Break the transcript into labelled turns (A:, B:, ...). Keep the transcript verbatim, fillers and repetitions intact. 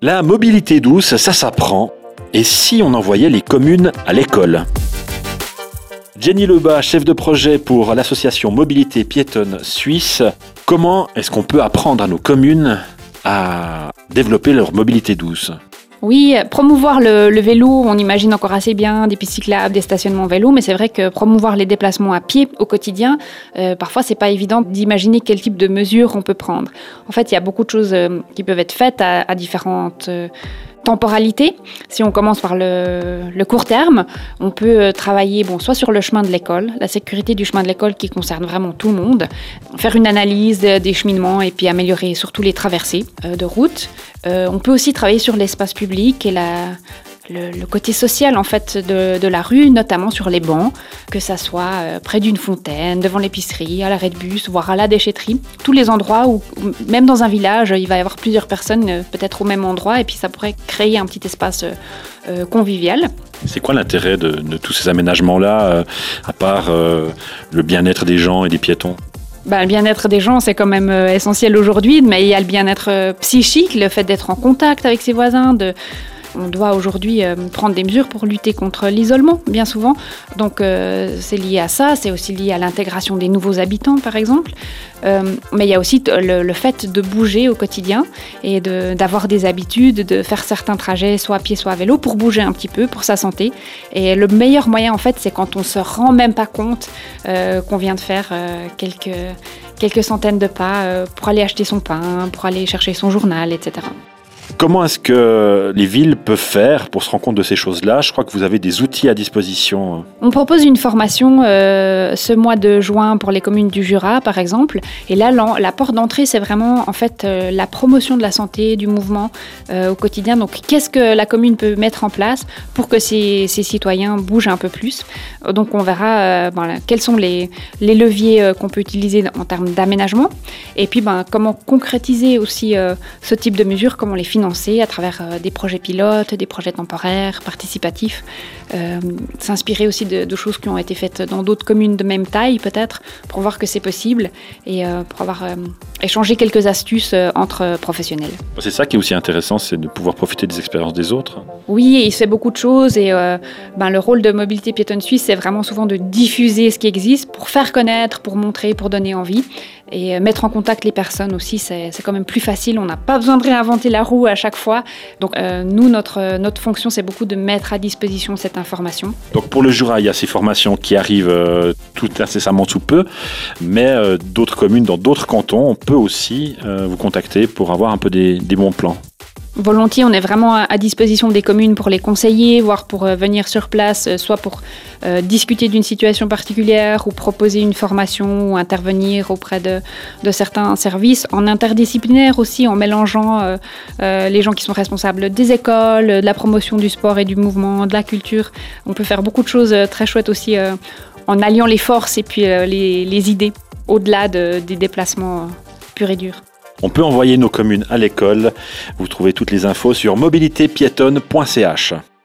A: La mobilité douce, ça s'apprend. Et si on envoyait les communes à l'école ? Jenny Lebas, chef de projet pour l'association Mobilité Piétonne Suisse. Comment est-ce qu'on peut apprendre à nos communes à développer leur mobilité douce ?
B: Oui, promouvoir le, le vélo, on imagine encore assez bien des pistes cyclables, des stationnements vélo, mais c'est vrai que promouvoir les déplacements à pied au quotidien, euh, parfois c'est pas évident d'imaginer quel type de mesures on peut prendre. En fait, il y a beaucoup de choses euh, qui peuvent être faites à, à différentes euh, temporalité. Si on commence par le, le court terme, on peut travailler bon, soit sur le chemin de l'école, la sécurité du chemin de l'école qui concerne vraiment tout le monde, faire une analyse des cheminements et puis améliorer surtout les traversées euh, de route. Euh, on peut aussi travailler sur l'espace public et la, le, le côté social en fait de, de la rue, notamment sur les bancs, que ça soit euh, près d'une fontaine, devant l'épicerie, à l'arrêt de bus, voire à la déchetterie. Tous les endroits où, même dans un village, il va y avoir plusieurs personnes euh, peut-être au même endroit et puis ça pourrait créer un petit espace euh, euh, convivial.
A: C'est quoi l'intérêt de, de tous ces aménagements-là, euh, à part euh, le bien-être des gens et des piétons ?
B: Ben, le bien-être des gens, c'est quand même euh, essentiel aujourd'hui, mais il y a le bien-être euh, psychique, le fait d'être en contact avec ses voisins, de... On doit aujourd'hui euh, prendre des mesures pour lutter contre l'isolement, bien souvent. Donc, euh, c'est lié à ça. C'est aussi lié à l'intégration des nouveaux habitants, par exemple. Euh, mais il y a aussi t- le, le fait de bouger au quotidien et de, d'avoir des habitudes, de faire certains trajets, soit à pied, soit à vélo, pour bouger un petit peu, pour sa santé. Et le meilleur moyen, en fait, c'est quand on ne se rend même pas compte euh, qu'on vient de faire euh, quelques, quelques centaines de pas euh, pour aller acheter son pain, pour aller chercher son journal, et cetera.
A: Comment est-ce que les villes peuvent faire pour se rendre compte de ces choses-là ? Je crois que vous avez des outils à disposition.
B: On propose une formation euh, ce mois de juin pour les communes du Jura, par exemple. Et là, la, la porte d'entrée, c'est vraiment en fait euh, la promotion de la santé, du mouvement euh, au quotidien. Donc, qu'est-ce que la commune peut mettre en place pour que ses, ses citoyens bougent un peu plus ? Donc, on verra euh, ben, quels sont les, les leviers euh, qu'on peut utiliser en termes d'aménagement. Et puis, ben, comment concrétiser aussi euh, ce type de mesures, comment les financer à travers euh, des projets pilotes, des projets temporaires, participatifs, euh, s'inspirer aussi de, de choses qui ont été faites dans d'autres communes de même taille peut-être, pour voir que c'est possible et euh, pour avoir euh, échangé quelques astuces euh, entre professionnels.
A: C'est ça qui est aussi intéressant, c'est de pouvoir profiter des expériences des autres.
B: Oui, il fait beaucoup de choses et euh, ben, le rôle de Mobilité Piétonne Suisse, c'est vraiment souvent de diffuser ce qui existe pour faire connaître, pour montrer, pour donner envie. Et mettre en contact les personnes aussi, c'est, c'est quand même plus facile. On n'a pas besoin de réinventer la roue à chaque fois. Donc euh, nous, notre, notre fonction, c'est beaucoup de mettre à disposition cette information.
A: Donc pour le Jura, il y a ces formations qui arrivent euh, tout incessamment sous peu. Mais euh, d'autres communes, dans d'autres cantons, on peut aussi euh, vous contacter pour avoir un peu des, des bons plans.
B: Volontiers, on est vraiment à disposition des communes pour les conseiller, voire pour euh, venir sur place, euh, soit pour euh, discuter d'une situation particulière ou proposer une formation ou intervenir auprès de, de certains services, en interdisciplinaire aussi, en mélangeant euh, euh, les gens qui sont responsables des écoles, de la promotion du sport et du mouvement, de la culture. On peut faire beaucoup de choses euh, très chouettes aussi euh, en alliant les forces et puis euh, les, les idées, au-delà de, des déplacements euh, purs et durs.
A: On peut envoyer nos communes à l'école. Vous trouvez toutes les infos sur mobilité piétonne point c h.